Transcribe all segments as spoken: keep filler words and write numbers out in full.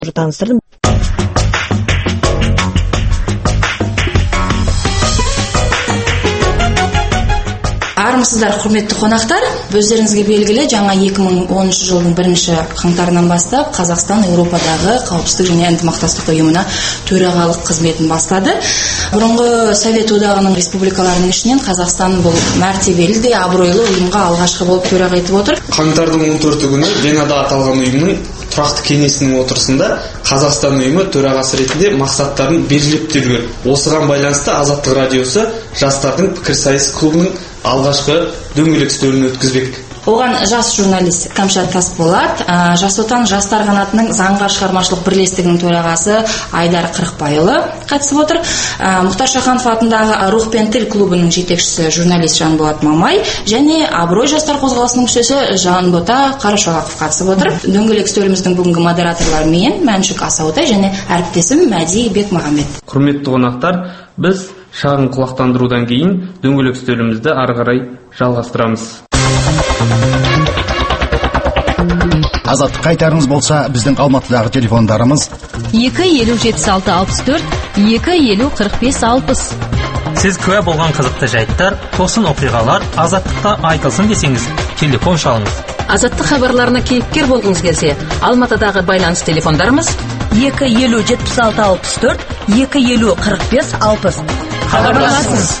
таныстырдым. Армысыздар, құрметті қонақтар. Өздеріңізге белгілі, жаңа екі мың оныншы жылдың бірінші қаңтарынан бастап Қазақстан Еуропадағы қауіпсіздік және ынтымақтастық ұйымына төрағалық қызметін бастады. Бұрынғы Совет одағының республикаларының ішінен Қазақстан бұл мәртебелі де абыройлы ұйымға алғашқы болып төраға етіп отыр. Қаңтардың он төрті күні Венада аталған ұйымның тұрақты кеңесінің отырысында Қазақстан ұйымы төрағасы ретінде мақсаттарын белгілеп берген. Осыған байланысты Азаттық радиосы жастардың пікірсайыс клубының алғашқы дөңгелек үстелін өткізбек. Оған жас журналист Кәмшат Тасболат, Жас отан жастар қанатының заңға шығармашылық бірлестігінің төрағасы Айдар Қырықбайұлы қатысып отыр. Мұхтар Шаханов атындағы Рух пен тіл клубының жетекшісі журналист Жанболат Мамай және Абырой жастар қозғалысының мүшесі Жанбота Қарашолақов қатысып отыр. Дөңгелек үстеліміздің бүгінгі модераторлары мен Мәншүк Асаутай және әріптесім Мәди Бекмағамбет. Құрметті қонақтар, біз шағын құлақтандырудан кейін дөңгелек үстелімізді ары қарай жалғастырамыз. Азаттық қайтарыңыз болса, біздің Алматыдағы телефондарымыз екі елу жетпіс алты алпыс төрт, екі елу қырық бес алпыс. Сіз куә болған қызықты жайттар, тосын оқиғалар Азаттықта айтылсын десеңіз, телефон шалыңыз. Азаттық хабарларына кейіпкер болғыңыз келсе, Алматыдағы байланыс телефондарымыз екі елу жетпіс алты алпыс төрт, екі елу қырық бес алпыс. хабарласыңыз.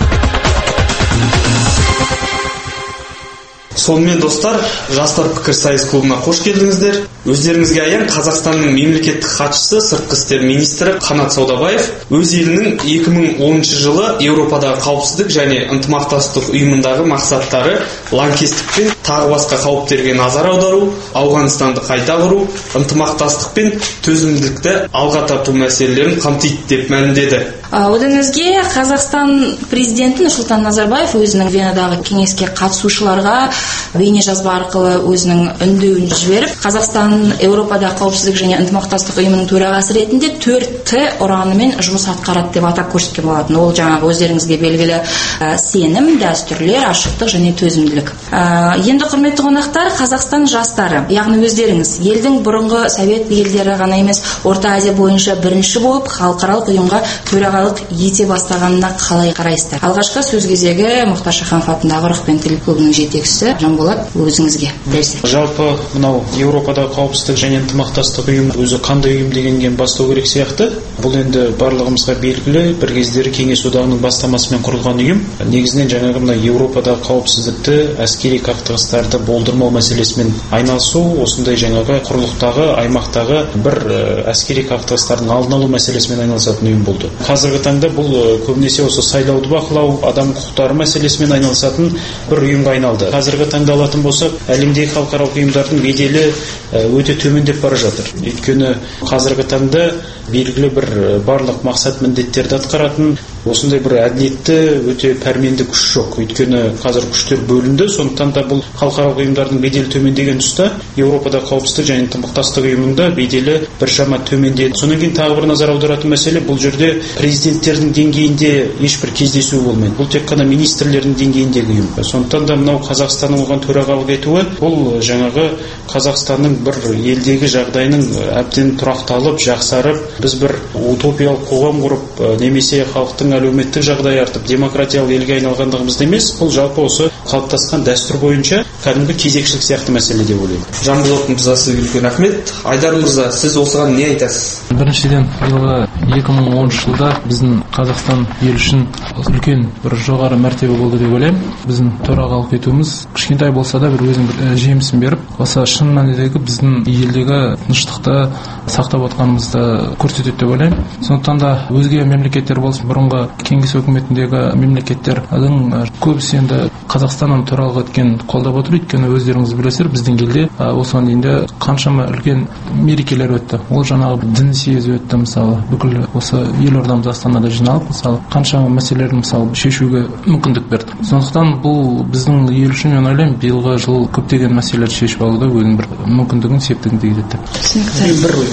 Сонымен достар, жастар пікірсайыс клубына қош келдіңіздер. Өздеріңізге аян Қазақстанның мемлекеттік хатшысы, сыртқы істер министрі Қанат Саудабаев өз елінің екі мың оныншы жылы Еуропадағы қауіпсіздік және ынтымақтастық ұйымындағы мақсаттары лаңкестік пен тағы басқа қауіптерге назар аудару, Ауғанстанды қайта құру, ынтымақтастық пен төзімділікті алға тарту мәселелерін қамтиды деп мәлімдеді. Одан өзге Қазақстан президенті Нұрсұлтан Назарбаев өзінің Венадағы кеңеске қатысушыларға бейне жазба арқылы өзінің үндеуін жіберіп, Қазақстан Еуропада қауіпсіздік және ынтымақтастық ұйымының төрағасы ретінде төрт Т ұранымен жұмыс атқарады деп атап көрсеткен болатын. Ол жаңағы өздеріңізге белгілі сенім, дәстүрлер, ашықтық және төзімділік. Енді құрметті қонақтар, Қазақстан жастары, яғни өздеріңіз елдің бұрынғы Совет елдері ғана емес, Орта Азия бойынша бірінші болып халықаралық ұйымға төрағалық ете бастағанына қалай қарайсыздар? Алғашқы сөз кезегі Мұхтар Шаханов атындағы Рух пен тіл клубының жетекшісі Жанболат, өзіңізге берсек. Жалпы мынау Еуропадағы қауіпсіздік және ынтымақтастық ұйым өзі қандай ұйым дегенге бастау керек сияқты. Бұл енді барлығымызға белгілі, бір кездері Кеңес одағының бастамасымен құрылған ұйым. Негізінен жаңағы мына Еуропадағы қауіпсіздікті, әскери қақтығыстарды болдырмау мәселесімен айналысу, осындай жаңағы құрлықтағы, аймақтағы бір әскери қақтығыстардың алдын алу мәселесімен айналысатын ұйым болды. Қазіргі таңда бұл көбінесе осы сайлауды бақылау, адам құқықтары мәселесімен айналысатын бір ұйымға айналды. Қазіргі таңда алатын болсақ, әлемдегі халықаралық ұйымдардың беделі өте төмендеп бара жатыр. Өйткені қазіргі таңда белгілі бір барлық мақсат міндеттерді атқаратын, осындай бір әділетті, өте пәрменді күш жоқ. Өйткені қазір күштер бөлінді, сондықтан да бұл халықаралық ұйымдардың беделі төмендеген тұста Еуропада қауіпсіздік және ынтымақтастық ұйымының да беделі біршама төмендеді. Содан кейін тағы бір назар аударатын мәселе, бұл жерде президенттердің деңгейінде ешбір кездесу болмайды. Бұл тек қана министрлердің деңгейіндегі ұйым. Сондықтан да мынау Қазақстанның оған төрағалық етуі, бұл жаңағы Қазақстанның бір елдегі жағдайының әбден тұрақталып, жақсарып, біз бір утопиялық қоғам құрып, немесе халықтың әлеуметтік жағдайы артып, демократиялық елге айналғандығымызды емес, бұл жалпы осы қалыптасқан дәстүр бойынша кәдімгі кезекшілік сияқты мәселе деп ойлаймын. Жанболат мырза, сізге үлкен рахмет. Айдар мырза, сіз осыған не айтасыз? Біріншіден, биылғы екі мың оныншы жылда біздің Қазақстан ел үшін үлкен бір жоғары мәртебе болды деп ойлаймын. Біздің төрағалық етуіміз кішкентай болса да бір өзінің бір жемісін беріп, осы шын мәніндегі біздің елдегі тыныштықты сақтап отқанымызды көрсетеді деп ойлаймын. Сондықтан да өзге мемлекеттер болсын, бұрынғы кеңес өкіметіндегі мемлекеттердің көбісі енді Қазақстанның төрағалық еткен қолдап отыр. Өйткені өздеріңіз білесіздер, біздің елде осыған дейін де қаншама үлкен мерекелер өтті. Ол жаңағы дін съезі өтті, мысалы, бүкіл осы елордамыз Астанада жиналып, мысалы, қаншама мәселелерді мысалы шешуге мүмкіндік берді. Сондықтан бұл біздің ел үшін, мен ойлаймын, биылғы жыл көптеген мәселелерді шешіп алуда өзінің бір мүмкіндігін, септігін тигізеді. Мен бір ой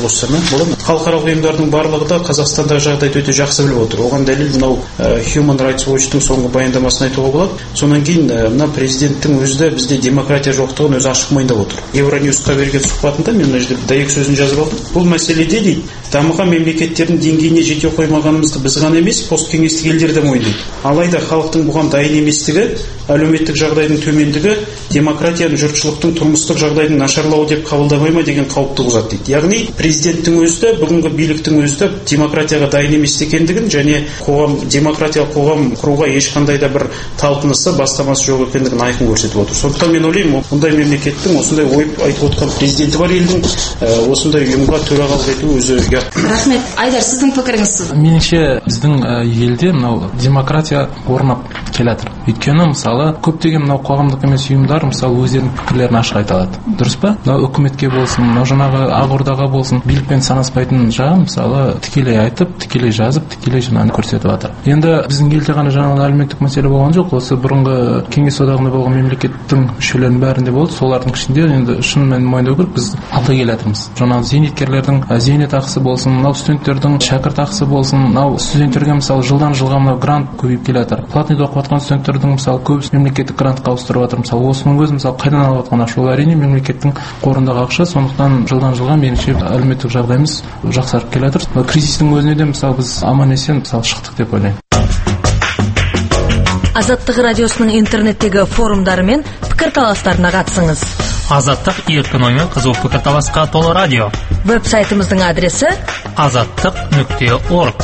қоссам болады ма? Халықаралық ұйымдардың барлығы да Қазақстандағы жағдайды өте жақсы біліп отыр. Оған дәлел мынау Human Rights Watch-тың соңғы баяндамасын айтуға болады. Сонан кейін мына президенттің өзі де бізде демократия жоқтығын өзі ашық мойындап отыр. Евроньюсқа берген сұхбатында мен мына жерде дәйек сөзін жазып алдым. Бұл мәселеде дейді, дамыған мемлекеттердің деңгейіне жете қоймағанымызды біз ғана емес, посткеңестік елдер де мойындайды. Алайда халықтың бұған дайын еместігі, әлеуметтік жағдайдың төмендігі демократияны жұртшылықтың тұрмыстық жағдайдың нашарлауы деп қабылдамай ма деген қауіп туғызады дейді. Яғни президенттің өзі де, бүгінгі биліктің өзі де демократияға дайын емес екендігін және қоғам демократиялық қоғам құруға ешқандай да бір талпынысы, бастамасы жоқ екендігін айқын көрсетіп отыр. Сондықтан мен ойлаймын, мұндай мемлекеттің осындай ой айтып отқан президенті бар елдің осындай ұйымға төрағалық ету өзі ұят. Рахмет. Айдар, сіздің пікіріңіз? Меніңше біздің елде мынау демократия орнап келе жатыр. Өйткені мысалы көптеген мынау қоғамдық емес ұйымдар мысалы өздерінің пікірлерін ашық айта алады. Дұрыс па? Мынау үкіметке болсын, мынау жаңағы Ақордаға болсын, билікпен санаспайтын жағын мысалы тікелей айтып, тікелей жазып, тікелей жаңағы көрсетіп жатыр. Енді біздің елде ғана жаңағы әлеуметтік мәселе болған жоқ. Осы бұрынғы Кеңес одағында болған мемлекеттің мүшелерінің бәрінде болды. Солардың ішінде енді шын мәнінде мойындау керек, біз алда келе жатырмыз. Жаңағы зейнеткерлердің зейнетақысы болсын, мынау студенттердің шәкіртақысы болсын, мынау студенттерге мысалы жылдан жылға мынау грант көбейіп келе жатыр. Платныйда оқып жатқан студенттердің мысалы көбісі мемлекеттік грантқа ауыстырып жатыр. Мысалы осының өзі мысалы қайдан алып жатқан ақша? Ол әрине мемлекеттің қорындағы ақша. Сондықтан жылдан жылға меніңше әлеуметтік жағдайымыз жақсарып келе жатыр. Кризистің өзіне де мысалы біз аман есен мысалы шықтық деп ойлаймын. Азаттық радиосының интернеттегі форумдары мен пікірталастарына қатысыңыз. Азаттық еркін ой мен қызу пікірталасқа толы радио. Веб-сайтымыздың адресі азаттық нүкте орг.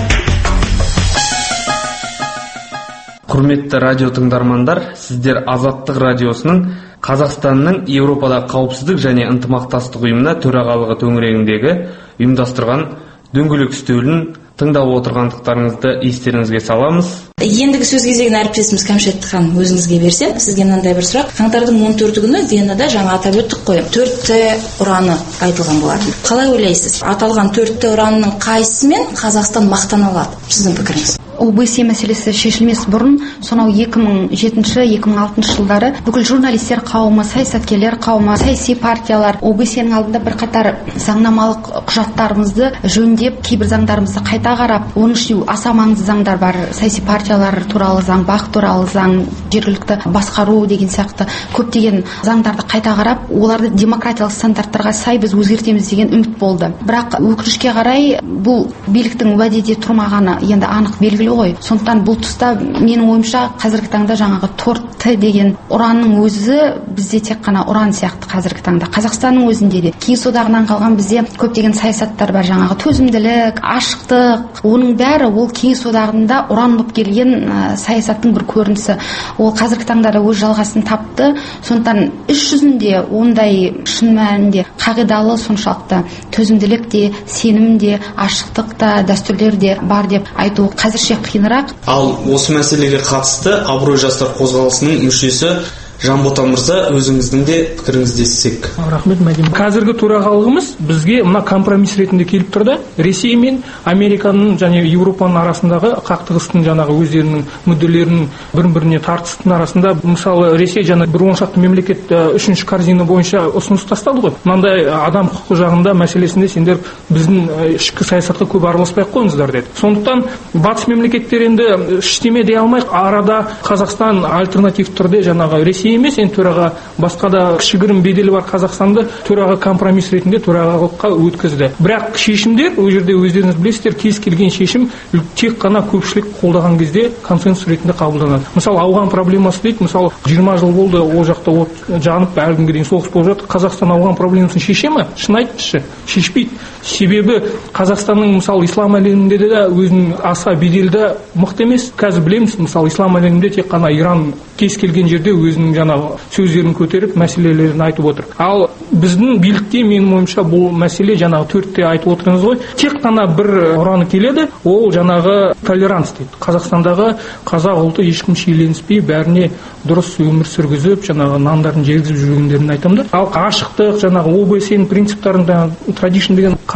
Құрметті радио тыңдармандар, сіздер Азаттық радиосының Қазақстанның Еуропада қауіпсіздік және ынтымақтастық ұйымына төрағалығы төңірегіндегі ұйымдастырған дөңгелек үстелін тыңдап отырғандықтарыңызды естеріңізге саламыз. Ендігі сөз кезегін әріптесіміз Кәмшат ханым өзіңізге берсем, сізге мынандай бір сұрақ. Қаңтардың он төрті күні Венада жаңа атап өттік қой, төрт Т ұраны айтылған болатын. Қалай ойлайсыз? Аталған төрт Т ұранының қайсысымен Қазақстан мақтана алады? Сіздің пікіріңіз? О Б С мәселесі шешілмес бұрын, сонау екі мың жетінші екі мың алтыншы жылдары бүкіл журналистер қауымы, саясаткерлер қауымы, саяси партиялар О Б С-ның алдында бірқатар заңнамалық құжаттарымызды жөндеп, кейбір заңдарымызды қайта қарап, оның ішінде аса маңызды заңдар бар. Саяси партиялар туралы заң, бақ туралы заң, жергілікті басқару деген сияқты көптеген заңдарды қайта қарап, оларды демократиялық стандарттарға сай біз өзгертеміз деген үміт болды. Бірақ өкінішке қарай бұл биліктің уәдеде тұрмағаны енді анық белгілі ғой. Сондықтан бұл тұста менің ойымша қазіргі таңда жаңағы төрт Т деген ұранның өзі бізде тек қана ұран сияқты қазіргі таңда. Қазақстанның өзінде де Кеңес одағынан қалған бізде көптеген саясаттар бар, жаңағы төзімділік, ашықтық, оның бәрі ол Кеңес одағында ұран болып келген ә, саясаттың бір көрінісі. Ол қазіргі таңда да өз жалғасын тапты. Сондықтан іс жүзінде ондай шын мәнінде қағидалы соншалықты төзімділік те, сенім де, ашықтық та, дәстүрлер де бар деп айту қазірше қиынырақ. Ал осы мәселеге қатысты Абырой жастар қозғалысының мүшесі Жанбота мырза, өзіңіздің де пікіріңізді естісек. Рахмет, Мәдина. Қазіргі төрағалығымыз бізге мына компромисс ретінде келіп тұрды. Ресей мен Американың және Еуропаның арасындағы қақтығыстың жаңағы өздерінің мүдделерінің бір-біріне тартыстың арасында, мысалы Ресей және бір он шақты мемлекет үшінші корзина бойынша ұсыныс тастады ғой. Мынандай адам құқығы жағында мәселесінде сендер біздің ішкі саясатқа көп араласпай қойыңыздар деді. Сондықтан батыс мемлекеттер енді ештеме дей алмай, арада Қазақстан альтернатив түрде жаңағы Ресей емес, енді төраға басқа да кішігірім беделі бар Қазақстанды төраға компромисс ретінде төрағалыққа өткізді. Бірақ шешімдер, ол жерде өздеріңіз білесіздер, кез келген шешім тек қана көпшілік қолдаған кезде консенсус ретінде қабылданады. Мысалы, ауған проблемасы дейді, мысалы, жиырма жыл болды ол жақта от жанып, әлі күнге дейін соғыс болып жатыр. Қазақстан ауған проблемасын шеше ме? Шын айтыңызшы, шешпейді. Себебі Қазақстанның мысалы ислам әлемінде де өзінің аса беделді мықты емес. Қазір білеміз, мысалы, ислам әлемінде тек қана Иран кез келген жерде өзінің жаңағы сөздерін көтеріп, мәселелерін айтып отыр. Ал біздің билікте менің ойымша бұл мәселе жаңағы төртте айтып отырыңыз ғой. Тек қана бір ұраны келеді, ол жаңағы толеранс дейді. Қазақстандағы қазақ ұлты ешкім шиеленіспей, бәріне дұрыс өмір сүргізіп, жаңағы нандарын жегізіп жүргендерін айтамын да. Ал ашықтық, жаңағы О Б С-ның принциптарында tradition деген қазақ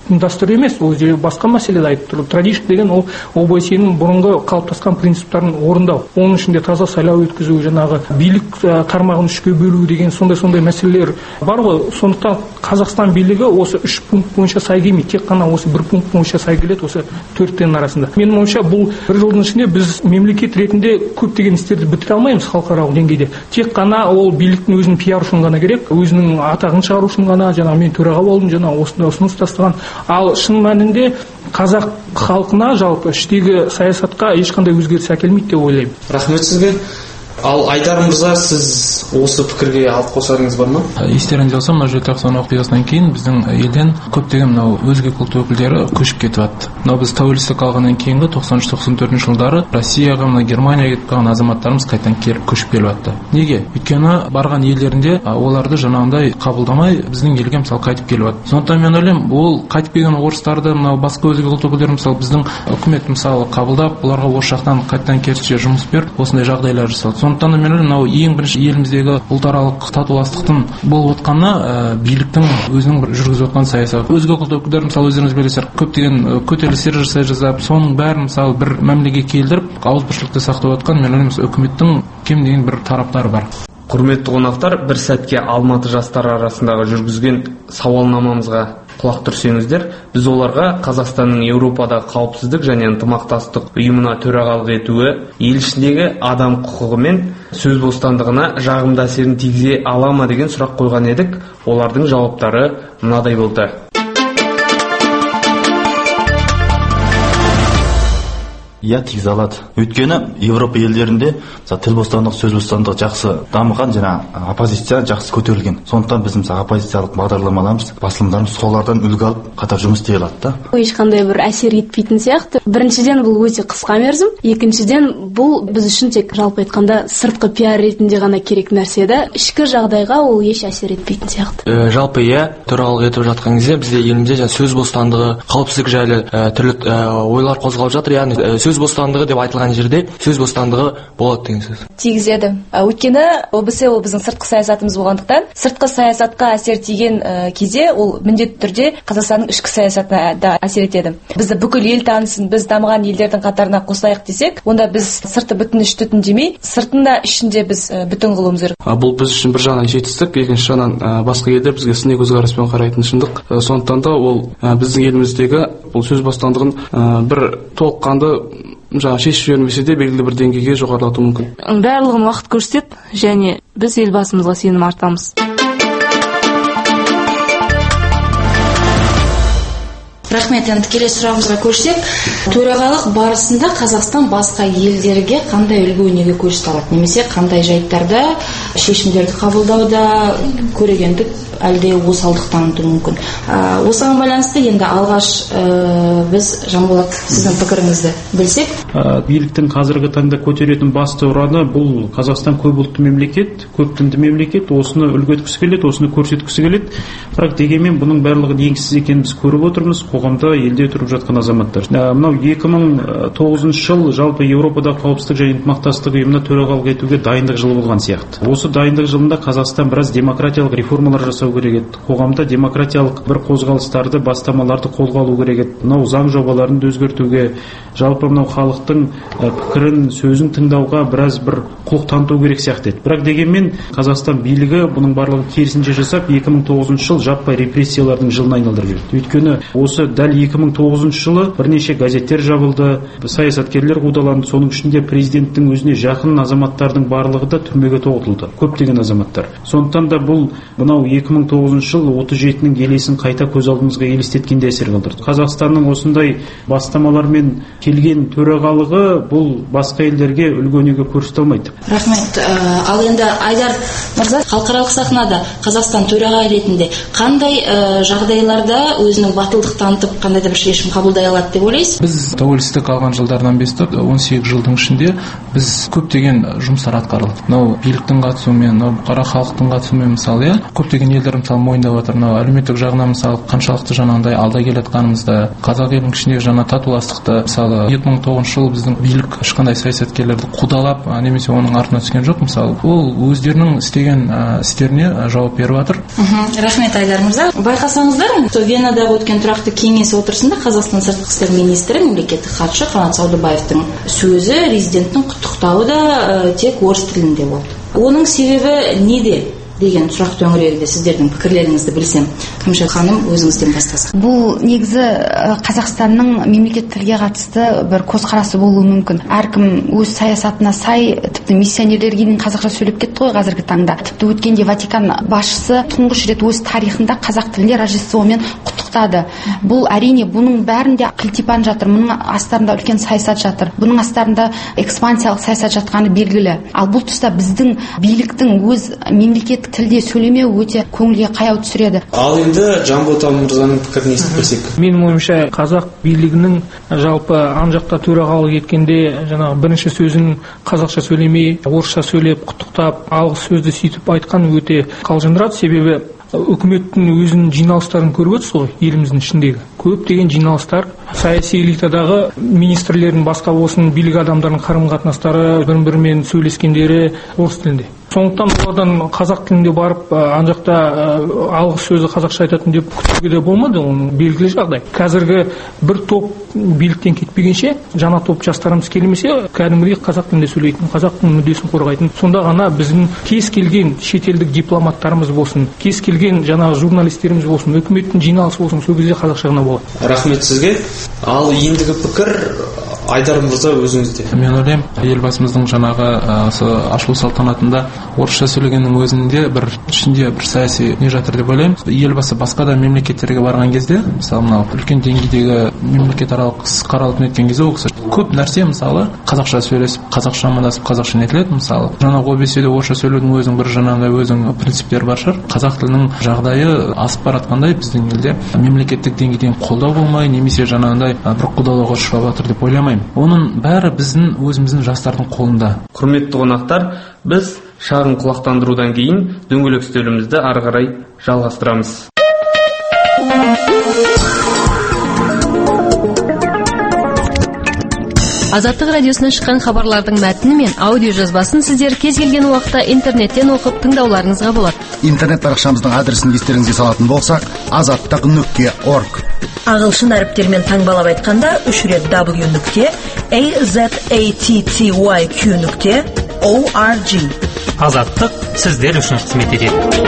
дәстүр емес, ол жерде басқа мәселеде айтып тұр. Традишн деген ол ОБСЕ-нің бұрынғы қалыптасқан принциптарын орындау. Оның ішінде таза сайлау өткізу, жаңағы билік тармағын үшке бөлу деген сондай-сондай мәселелер бар ғой. Сондықтан Қазақстан билігі осы үш пункт бойынша сай келмейді, тек қана осы бір пункт бойынша сай келеді, осы төрттен арасында. Менің ойымша, бұл бір жылдың ішінде біз мемлекет ретінде көптеген істерді бітіре алмаймыз халықаралық деңгейде. Тек қана ол биліктің өзінің пиар үшін ғана керек, өзінің атағын шығару үшін ғана, жаңағы мен төраға болдым, жаңағы осындай ұсыныс тастаған. Ал шын мәнінде қазақ халқына жалпы іштегі саясатқа ешқандай өзгеріс әкелмейді деп ойлаймын. Рахмет сізге. Ал Айдар мырза, сіз осы пікірге алып қосарыңыз бар ма? Естеріңізде болса, мына желтоқсан оқиғасынан кейін біздің елден көптеген мынау өзге ұлт өкілдері көшіп кетіп жатты. Мынау біз тәуелсіздік алғаннан кейінгі тоқсан үш тоқсан төртінші жылдары Россияға, мына Германияға кетіп қалған азаматтарымыз қайтадан келіп көшіп келіп жатты. Неге? Өйткені барған елдерінде оларды жаңағындай қабылдамай біздің елге мысалы қайтып келіп жатты. Сондықтан мен ойлаймын, ол қайтып келген орыстарды, мынау басқа өзге ұлт өкілдері мысалы біздің үкімет мысалы қабылдап, оларға осы жақтан қайтадан керісінше жұмыс беріп, осындай жағдайлар жасалды. Сондықтан мен ойлаймын, мынау ең бірінші еліміздегі ұлтаралық татуластықтың болып отқаны ә, биліктің өзінің бір жүргізіп отқан саясаты. Өзге ұлт өкілдері мысалы өздеріңіз білесіздер, көптеген көтерілістер жасай жазап, соның бәрін мысалы бір мәмілеге келдіріп, ауызбіршілікті сақтап отқан мен ойлаймын, үкіметтің кем деген бір тараптары бар. Құрметті қонақтар, бір сәтке Алматы жастары арасындағы жүргізген сауалнамамызға құлақ түрсеңіздер, біз оларға Қазақстанның Еуропадағы қауіпсіздік және ынтымақтастық ұйымына төрағалық етуі ел ішіндегі адам құқығы мен сөз бостандығына жағымды әсерін тигізе ала ма деген сұрақ қойған едік. Олардың жауаптары мынадай болды. Иә, тигізе алады. Өйткені Европа елдерінде тіл бостандығы, сөз бостандығы жақсы дамыған, жаңа оппозиция жақсы көтерілген. Сондықтан біз мысалы оппозициялық бағдарламаларымыз, басылымдарымыз солардан үлгі алып қатар жұмыс істей алады да. Ешқандай бір әсер етпейтін сияқты. Біріншіден бұл өте қысқа мерзім, екіншіден бұл біз үшін тек жалпы айтқанда сыртқы пиар ретінде ғана керек нәрсе да, ішкі жағдайға ол еш әсер етпейтін сияқты. Ә, жалпы иә, төрағалық етіп жатқан кезде бізде елімізде сөз бостандығы, қауіпсіздік жайлы ә, түрлі ә, ойлар қозғалып жатыр, яғни ә, сөз бостандығы деп айтылған жерде сөз бостандығы болады деген сөз. Тигізеді. Өйткені ОБСЕ ол біздің сыртқы саясатымыз болғандықтан, сыртқы саясатқа әсер тиген кезде ол міндетті түрде Қазақстанның ішкі саясатына да әсер етеді. Бізді бүкіл ел танысын, біз дамыған елдердің қатарына қосайық десек, онда біз сырты бүтін іші түтін демей, сыртында ішінде біз бүтін қылуымыз керек. Бұл біз үшін бір жағынан жетістік, екінші жағынан басқа елдер бізге сыни көзқараспен қарайтын шындық. Сондықтан да ол біздің еліміздегі бұл сөз бостандығын бір толыққанды жаңа шешіп жібермесе де белгілі бір деңгейге жоғарылату мүмкін. Барлығын уақыт көрсетеді, және біз елбасымызға сенім артамыз. Рахмет. Енді келесі сұрағымызға көшсек, төрағалық барысында Қазақстан басқа елдерге қандай үлгі өнеге көрсете алады, немесе қандай жайттарда шешімдерді қабылдауда көрегендік әлде осалдық танытуы мүмкін. Осыған байланысты енді алғаш біз Жанболат сіздің пікіріңізді білсек. Биліктің қазіргі таңда көтеретін басты ұраны бұл Қазақстан көп ұлтты мемлекет, көп тілді мемлекет, осыны үлгі еткісі келеді, осыны көрсеткісі келеді. Бірақ дегенмен бұның барлығы негізсіз екенін біз көріп отырмыз, қоғамда елде тұрып жатқан азаматтар. Мынау екі мың тоғызыншы жыл жалпы Еуропада қауіпсіздік және ынтымақтастық ұйымына төрағалық етуге дайындық жылы болған сияқты. Осы дайындық жылында Қазақстан біраз демократиялық реформалар жасау керек еді. Қоғамда демократиялық бір қозғалыстарды, бастамаларды қолға алу керек еді. Мынау заң жобаларын өзгертуге, жалпы мынау халықтың пікірін, сөзін тыңдауға біраз бір құлық таныту керек сияқты еді. Бірақ дегенмен Қазақстан билігі бұның барлығын керісінше жасап, екі мың тоғызыншы жыл жаппай репрессиялардың жылына айналдырып жіберді. Өйткені осы дәл екі мың тоғызыншы жылы бірнеше газеттер жабылды, саясаткерлер қудаланды, соның ішінде президенттің өзіне жақын азаматтардың барлығы да түрмеге тоғытылды, көптеген азаматтар. Сондықтан да бұл мынау екі мың тоғызыншы жыл отыз жетінің елесін қайта көз алдымызға елестеткенде әсер қалдырды. Қазақстанның осындай бастамалармен келген төрағалығы бұл басқа елдерге үлгі өнеге көрсете алмайды. Рахмет. Ал енді Айдар мырза, халықаралық сахнада Қазақстан төраға ретінде қандай жағдайларда өзінің батылдық танытып, қандай да бір шешім қабылдай алады деп ойлайсыз? Біз тәуелсіздік алған жылдардан бастап он сегіз жылдың ішінде біз көптеген жұмыстар атқардық. Мынау биліктің қатысуымен, мынау бұқара халықтың қатысуымен мысалы, иә, көптеген елдер мысалы мойындап отыр. Мынау әлеуметтік жағынан мысалы қаншалықты жаңағындай алда келе жатқанымызды, қазақ елінің ішіндегі жаңа татуластықты, мысалы екі мың тоғызыншы жылы біздің билік ешқандай саясаткерлерді қудалап немесе оның артына түскен жоқ. Мысалы, ол өздерінің істеген істеріне жауап беріп жатыр. Рахмет Айдар мырза. Байқасаңыздар, Венадағы өткен тұрақты кеңес отырысында Қазақстан сыртқы істер министрі, мемлекеттік хатшы Қанат Саудабаевтың сөзі, президенттің құттықтауы да тек орыс тілінде болды. Оның себебі неде деген сұрақ төңірегінде сіздердің пікірлеріңізді білсем. Кәмшат ханым, өзіңізден бастасақ. Бұл негізі Қазақстанның мемлекеттік тілге қатысты бір көзқарасы болуы мүмкін. Әркім өз саясатына сай, тіпті миссионерлерге дейін қазақша сөйлеп кетті ғой қазіргі таңда. Тіпті өткенде Ватикан басшысы тұңғыш рет өз тарихында қазақ тілінде Рождествомен құттықтады. Бұл әрине бұның бәрінде кілтипан жатыр, мұның астарында үлкен саясат жатыр. Бұның астарында экспансиялық саясат жатқаны белгілі. Ал бұл тұста біздің биліктің өз мемлекет тілде сөйлемеу өте көңілге қаяу түсіреді. Ал енді Жанбота мырзаның пікірін естіп білсек. Менің ойымша қазақ билігінің жалпы ан жақта төрағалық еткенде жаңағы бірінші сөзін қазақша сөйлемей, орысша сөйлеп, құттықтап, алғыс сөзді сөйтіп айтқан өте қалжыңдырады. Себебі үкіметтің өзінің жиналыстарын көріп отырсыз ғой, еліміздің ішіндегі көптеген жиналыстар, саяси элитадағы министрлердің басқа болсын, билік адамдарының қарым-қатынастары, бір-бірімен сөйлескендері орыс тілінде. Сондықтан олардан қазақ тілінде барып, ан жақта алғыс сөзі қазақша айтатын деп күтуге де болмады, оның белгілі жағдай. Қазіргі бір топ биліктен кетпегенше, жаңа топ жастарымыз келмесе, кәдімгідей қазақ тілінде сөйлейтін, қазақтың мүддесін қорғайтын, сонда ғана біздің кез келген шетелдік дипломаттарымыз болсын, кез келген жаңағы журналистеріміз болсын, үкіметтің жиналысы болсын, сол кезде қазақша ғана болады. Рахмет сізге. Ал ендігі пікір Айдар мырза өзіңізде. Мен ойлаймын, елбасымыздың жаңағы осы ашылу салтанатында орысша сөйлегеннің өзінде бір ішінде бір саяси не жатыр деп ойлаймын. Елбасы басқа да мемлекеттерге барған кезде, мысалы мынау үлкен деңгейдегі мемлекетаралық іс-қаралып өткен кезде ол кісі көп нәрсе, мысалы қазақша сөйлесіп, қазақша амандасып, қазақша нетіледі. Мысалы жаңағы о беседе орысша сөйлеудің өзінің бір жаңағыдай өзінің принциптері бар шығар. Қазақ тілінің жағдайы асып баратқандай біздің елде мемлекеттік деңгейден қолдау болмай, немесе жаңағыдай бір қолдауға ұшырап жатыр деп ойламаймын. Оның бәрі біздің өзіміздің жастардың қолында. Құрметті қонақтар, біз шағын құлақтандырудан кейін дөңгелек үстелімізді ары қарай жалғастырамыз. Азаттық радиосынан шыққан хабарлардың мәтіні мен аудио жазбасын сіздер кез келген уақытта интернеттен оқып тыңдауларыңызға болады. Интернет парақшамыздың адресін естеріңізге салатын болсақ, азаттық нүкте орг. Ағылшын әріптермен таңбалап айтқанда үш рет w нүкте azatty нүкте org. Азаттық сіздер үшін қызмет етеді.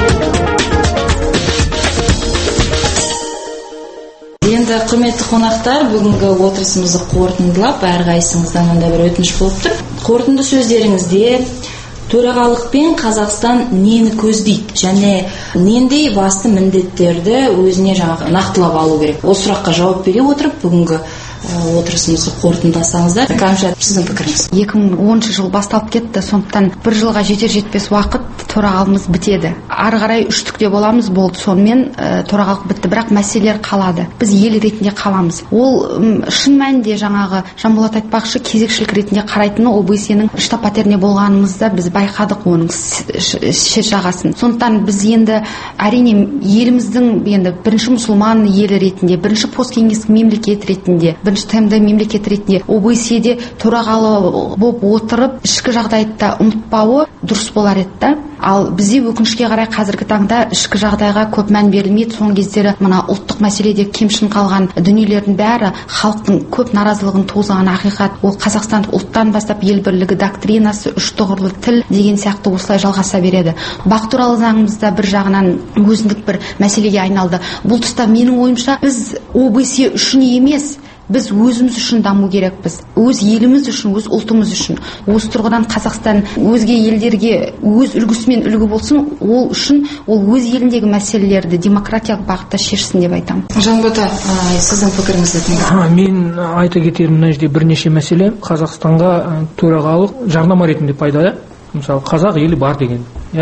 Енді құрметті қонақтар, бүгінгі отырысымызды қорытындылап, әрқайсыңыздан мында бір өтініш болып тұр. Қорытынды сөздеріңізде төрағалықпен Қазақстан нені көздейді және нендей басты міндеттерді өзіне жаңағы нақтылап алу керек. Осы сұраққа жауап бере отырып, бүгінгі отырысымызды қорытындыласаңыздар. Кәмшат, сіздің пікіріңіз. екі мың оныншы жыл басталып кетті, сондықтан бір жылға жетер жетпес уақыт төрағалығымыз бітеді. Ары қарай үштікте боламыз, болды. Сонымен төрағалық бітті, бірақ мәселелер қалады. Біз ел ретінде қаламыз. Ол шын мәнінде жаңағы Жанболат айтпақшы кезекшілік ретінде қарайтыны о бэ се-нің штаб-пәтерінде болғанымызда біз байқадық оның шет жағасын. Сондықтан біз енді әрине еліміздің енді бірінші мұсылман елі ретінде, бірінші посткеңестік мемлекет ретінде, бірінші тмд мемлекет ретінде о бэ се-де төрағалы болып отырып, ішкі жағдайды ұмытпауы дұрыс болар еді да. Ал бізде өкінішке қарай қазіргі таңда ішкі жағдайға көп мән берілмейді. Соңғы кездері мына ұлттық мәселеде кемшін қалған дүниелердің бәрі халықтың көп наразылығын туғызған ақиқат. Ол Қазақстан ұлттан бастап ел бірлігі доктринасы, үш тұғырлы тіл деген сияқты осылай жалғаса береді. Бақ туралы заңымызда бір жағынан өзіндік бір мәселеге айналды. Бұл тұста менің ойымша біз о бэ се үшін емес, біз өзіміз үшін даму керекпіз. Өз еліміз үшін, өз ұлтымыз үшін. Осы тұрғыдан Қазақстан өзге елдерге өз үлгісімен үлгі болсын, ол үшін ол өз еліндегі мәселелерді демократиялық бағытта шешсін деп айтамын. Жанбота, сіздің пікіріңізді тыңдайық. Мен айта кетерім мына жерде бірнеше мәселе. Қазақстанға төрағалық жарнама ретінде пайда. Мысалы, қазақ елі бар деген.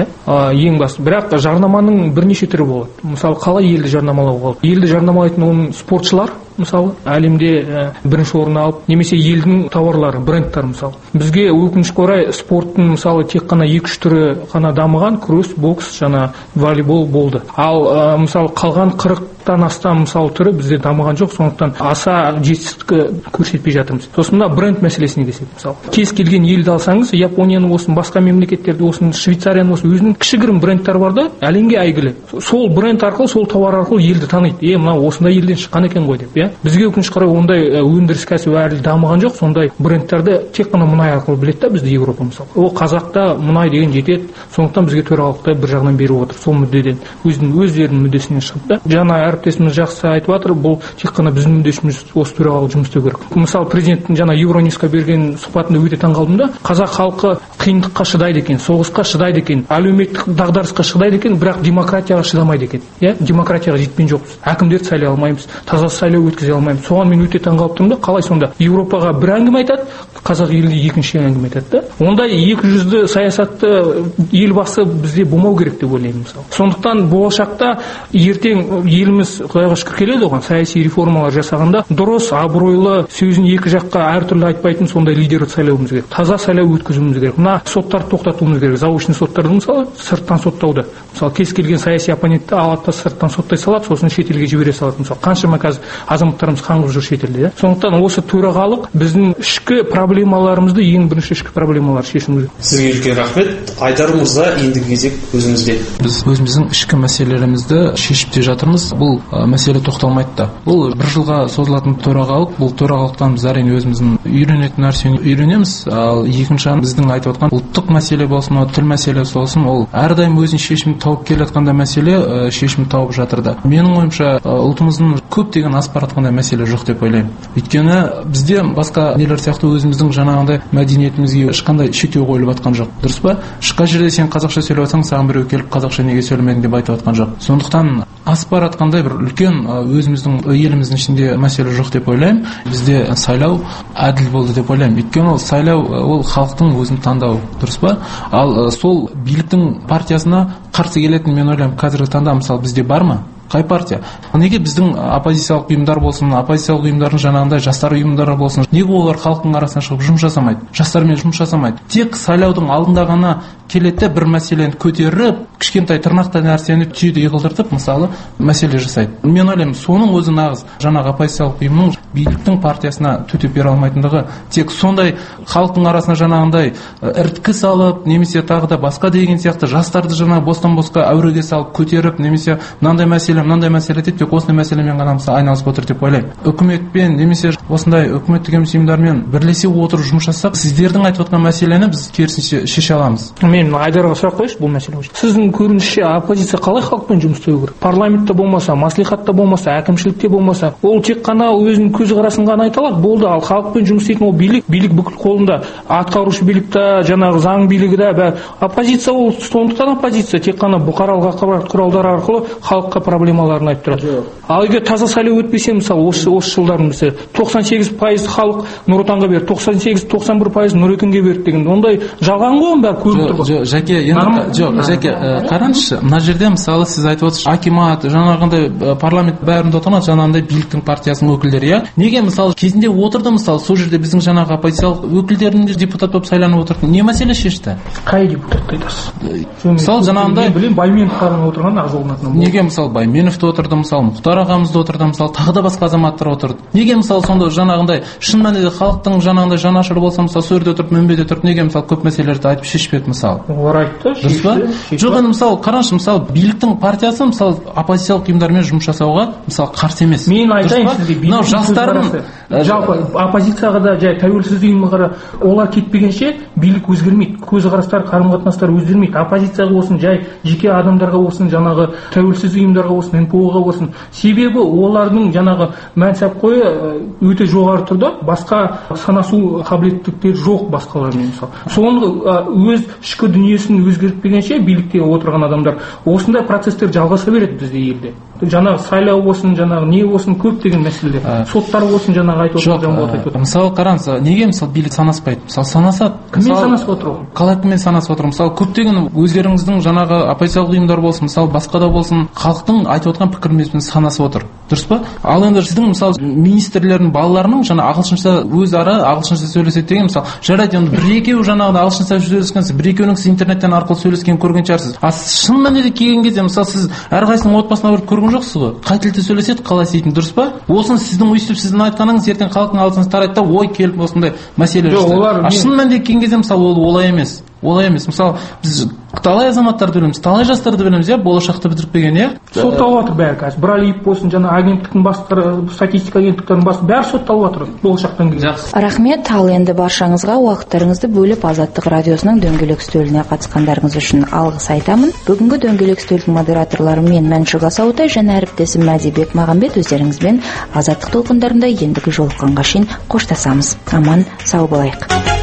Ең басты. Бірақ жарнаманың бірнеше түрі болады. Мысалы, қалай елді жарнамалау болады? Елді жарнамалайтын оның спортшылар, мысалы, әлемде бірінші орын алып, немесе елдің тауарлары, брендтар, мысалы. Бізге өкінішке орай спорттың, мысалы, тек қана екі-үш түрі ғана дамыған, күрес, бокс, жаңа волейбол болды. Ал мысалы қалған қырық қырықтан астам мысалы түрі бізде дамыған жоқ, сондықтан аса жетістік көрсетпей жатырмыз. Сосын мына бренд мәселесіне келсек, мысалы кез келген елді алсаңыз, Японияны болсын, басқа мемлекеттерді болсын, Швейцарияны болсын, өзінің кішігірім брендтер бар да, әлемге әйгілі. Сол бренд арқылы, сол товар арқылы елді таниды. Е, мынау осындай елден шыққан екен ғой деп, иә. Бізге өкінішке қарай ондай өндіріс кәсібі әлі дамыған жоқ, сондай брендтерді тек қана мұнай арқылы біледі да бізде Европа мысалы. Ол қазақта мұнай деген жетеді, сондықтан бізге төрағалықты бір жағынан беріп отыр, сол мүддеден, өзінің өздерінің мүддесінен шығып та. Жаңа әріптесіміз жақсы айтып жатыр, бұл тек қана біздің мүддесіміз осы төрағалық жұмыс істеу керек. Мысалы президенттің жаңа Евроньюсқа берген сұхбатында өте таңқалдым да, қазақ халқы қиындыққа шыдайды екен, соғысқа шыдайды екен, әлеуметтік дағдарысқа шыдайды екен, бірақ демократияға шыдамайды екен. Иә, демократияға жетпен жоқпыз. Әкімдерді сайлай алмаймыз, таза сайлау өткізе алмаймыз. Соған мен өте таңқалып тұрмын да, қалай сонда Европаға бір әңгіме айтады, қазақ еліне екінші әңгіме айтады да. Ондай екі жүзді саясатты елбасы бізде болмау керек деп ойлаймын мысалы. Сондықтан болашақта ертең еліміз Құдайға шүкір келеді оған, саяси реформалар жасағанда дұрыс, абыройлы, сөзін екі жаққа әртүрлі айтпайтын сондай лидерді сайлауымыз керек. Таза сайлау өткізуіміз керек. Мына соттарды тоқтатуымыз керек. Заочный соттарды мысалы сырттан соттауды. Мысалы кез келген саяси оппонентті алады да сырттан соттай салады, сосын шетелге жібере салады. Мысалы қаншама қазір азаматтарымыз қаңғып жүр шетелде. Сондықтан осы төрағалық біздің ішкі проблемаларымызды, ең бірінші ішкі проблемалар шешуіміз. Сізге үлкен рахмет. Айдар мырза, ендігі кезек өзіңізде. Біз өзіміздің ішкі мәселелерімізді шешіп те жатырмыз. Бұл ә, мәселе тоқталмайды да. Бұл бір жылға созылатын төрағалық. Бұл төрағалықтан біз әрине өзіміздің үйренетін нәрсені үйренеміз. Ал екінші біздің айтып отқан ұлттық мәселе болсын, тіл мәселесі болсын, ол әрдайым өзінің шешімін тауып келе жатқанда мәселе ә, шешімін тауып жатыр да. Менің ойымша ә, ұлтымыздың көптеген асып баратқандай мәселе жоқ деп ойлаймын. Өйткені бізде басқа нелер сияқты өзіміздің жаңағындай мәдениетімізге ешқандай шектеу қойылып жатқан жоқ. Дұрыс па? Шыққан жерде сен қазақша сөйлеп жатсаң, саған біреу келіп қазақша неге сөйлемедің деп айтып жатқан жоқ. Сондықтан асып баратқандай бір үлкен өзіміздің еліміздің ішінде мәселе жоқ деп ойлаймын. Бізде сайлау әділ болды деп ойлаймын. Өйткені ол сайлау ол халықтың өзінің таңдауы. Дұрыс па? Ал сол биліктің партиясына қарсы келетін мен ойлаймын қазіргі таңда мысалы бізде бар ма? Қай партия? Неге біздің оппозициялық ұйымдар болсын, оппозициялық ұйымдардың жаңағындай жастар ұйымдары болсын, неге олар халықтың арасына шығып жұмыс жасамайды? Жастармен жұмыс жасамайды. Тек сайлаудың алдында ғана келеді бір мәселені көтеріп, кішкентай тырнақты нәрсені түйді иғылдыртып, мысалы, мәселе жасайды. Мен ойлаймын, соның өзі нағыз жаңағы оппозициялық ұйымның биліктің партиясына төтеп бере алмайтындығы, тек сондай халықтың арасына жаңағындай іріткі салып, немесе тағы да басқа деген сияқты жастарды жаңа бостан босқа әуреге салып көтеріп, немесе мынандай мәселе, мынандай мәселе дейді, тек осындай мәселемен ғана мысалы айналысып отыр деп ойлаймын. Үкіметпен немесе осындай үкіметтік емес ұйымдармен бірлесе отырып жұмыс жасасақ, сіздердің айтып отқан мәселені біз керісінше шеше аламыз. Мен Айдарға сұрақ қойшы бұл мәселе бойынша. Сіздің көрінісше оппозиция қалай халықпен жұмыс істеу керек? Парламентте болмаса, маслихатта болмаса, әкімшілікте болмаса, ол тек қана өзінің көзқарасын ғана айта алады, болды. Ал халықпен жұмыс істейтін ол билік, билік бүкіл қолында. Атқарушы билікте, жаңағы заң билігі де, оппозиция ол сондықтан оппозиция тек қана бұқаралық ақпарат құралдары арқылы халыққа проблемаларын айтып тұрады. Ал егер таза сайлау өтпесе, мысалы осы осы жылдардың бізде тоқсан сегіз пайыз халық Нұр Отанға берді, тоқсан сегіз тоқсан бір пайыз Нұрекенге берді деген. Ондай жалған ғой, бәрі көрініп тұр. Жоқ, Жаке, енді жоқ, Жаке, қараңызшы, мына жерде мысалы сіз айтып отырсыз, акимат, жаңағындай парламент бәрінде отырған жаңағындай биліктің партиясының өкілдері, иә? Неге мысалы кезінде отырды, мысалы сол жерде біздің жаңағы оппозициялық өкілдердің депутат болып сайланып отырды. Не мәселе шешті? Қай депутатты айтасыз? Мысалы жаңағындай білем, Байменов қарын отырған Ақжолнатын. Неге мысалы Байменовті отырды, мысалы Мұхтар ағамызды отырды, мысалы тағы да басқа азаматтар отырды. Неге мысалы сонда жаңағындай шын мәнінде халықтың жаңағындай жанашыры болса, мысалы сол жерде отырып, мінбеде отырып, неге мысалы көп мәселелерді айтып шешпеді мысалы? Олар айтты, шешті. Жоқ, енді мысалы қараңызшы, мысалы биліктің партиясы мысалы оппозициялық ұйымдармен жұмыс жасауға мысалы қарсы емес. Мен айтайын сізге, биліктің жастарын жалпы оппозицияға да жай тәуелсіз ұйымға қара, олар кетпегенше билік өзгермейді, көзқарастар, қарым-қатынастар өзгермейді. Оппозицияға болсын, жай жеке адамдарға болсын, жаңағы тәуелсіз ұйымдарға болсын, эн пэ о-ға болсын. Себебі олардың жаңағы мәнсапқойы өте жоғары тұрда, басқа санасу қабілеттіктері жоқ басқалармен мысалы. Соны өз ішкі дүниесін өзгертпегенше билікте отырған адамдар осындай процестер жалғаса береді бізде елде. Жаңағы сайлау болсын, жаңағы не болсын, көптеген мәселелер. Соттар болсын, жаңағы айтып отырған. Мысалы қараңыз, неге мысалы билік санаспайды? Мысалы санасады. Кіммен санасып отыр ол? Қалай кіммен санасып отыр? Мысалы көптеген өздеріңіздің жаңағы оппозициялық ұйымдар болсын, мысалы басқа да болсын, халықтың айтып отқан пікірімен санасып отыр. Дұрыс па? Ал енді сіздің мысалы министрлердің балаларының жаңа ағылшынша өзара ағылшынша сөйлеседі деген мысалы жарайды, енді бір екеуі жаңағы ағылшынша сөйлескенсіз, бір екеуінің өздеріңіз интернеттен арқылы сөйлескен көрген шығарсыз. А шын мәнінде келген кезде мысалы сіз әрқайсының отбасына барып көрген жоқсыз ғой. Қай тілде сөйлеседі, қалай істейтін, дұрыс па? Осыны сіздің өйстіп сіздің айтқаныңыз ертең халықтың алдына тарайды да ой келіп осындай мәселе жүрсе. А шын мәнінде келген кезде мысалы ол олай емес. Олай емес. Мысалы біз талай азаматтарды білеміз, талай жастарды білеміз, иә, болашақты бітіріп келген, иә. Сотталып жатыр бәрі қазір. Бралиев болсын, жаңа агенттіктің бастықтары, статистика агенттіктерінің бастығы бәрі сотталып жатыр болашақтан кейін. Жақсы. Рахмет. Ал енді баршаңызға уақыттарыңызды бөліп Азаттық радиосының дөңгелек үстеліне қатысқандарыңыз үшін алғыс айтамын. Бүгінгі дөңгелек үстелдің модераторлары мен Мәншүк Асаутай және әріптесім Мәдибек Мағамбет өздеріңізбен Азаттық толқындарында ендігі жолыққанға шейін қоштасамыз. Аман сау болайық.